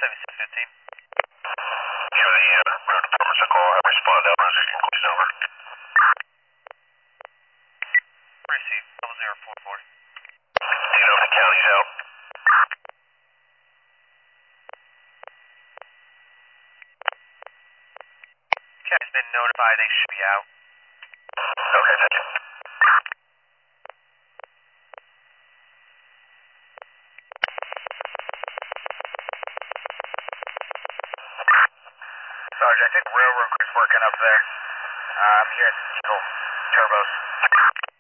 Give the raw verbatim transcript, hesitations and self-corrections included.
seventy-six fifteen. Sure, the uh, road department's a call. Have respond out. Rosie's inclusion over. Receive double zero four four. Do you know if the county's out? County's been notified. They should be out. Okay, thank you. Sarge, I think railroad crew's working up there. Uh, I'm hearing diesel turbos.